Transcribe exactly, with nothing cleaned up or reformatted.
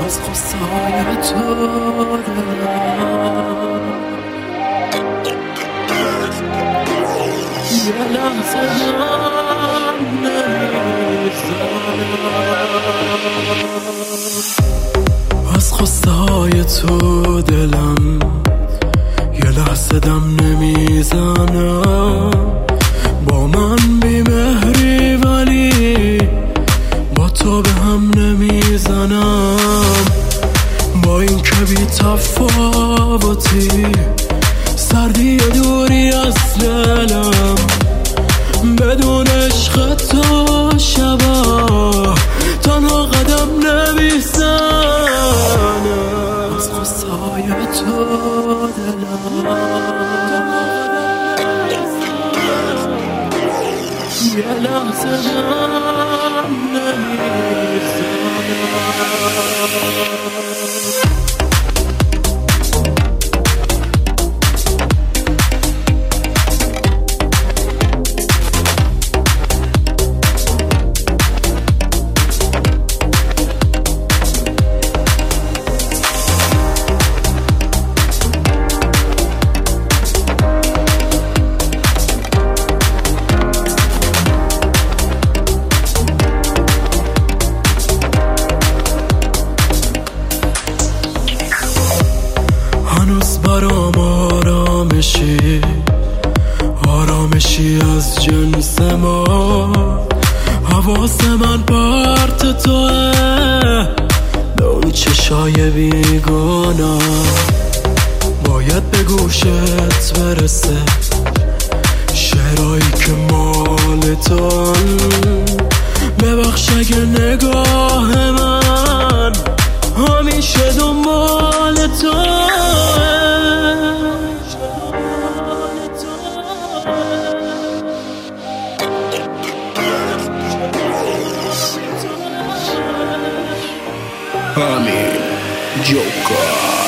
از قصه های تو دلم یه لحظه من نمیزنم، از قصه های تو دلم یه لحظه دم نمیزنم. با من بیمهری ولی با تو به هم نمیزنم. با این که بی تفاوتی، سردی و دوری از دلم، بدون عشق تو شبا تنها قدم نمیزنم. از قصه های تو دلم یه لحظه من نمیزنم. هنوز برام آرامشی، آرامشی از جنس ما. حواس من پرت توه به اون چشای بیگناه. باید به گوشت برسه شعرهایی که مال تون. ببخش اگه نگاه من همیشه دنبال تو. Ami Joker.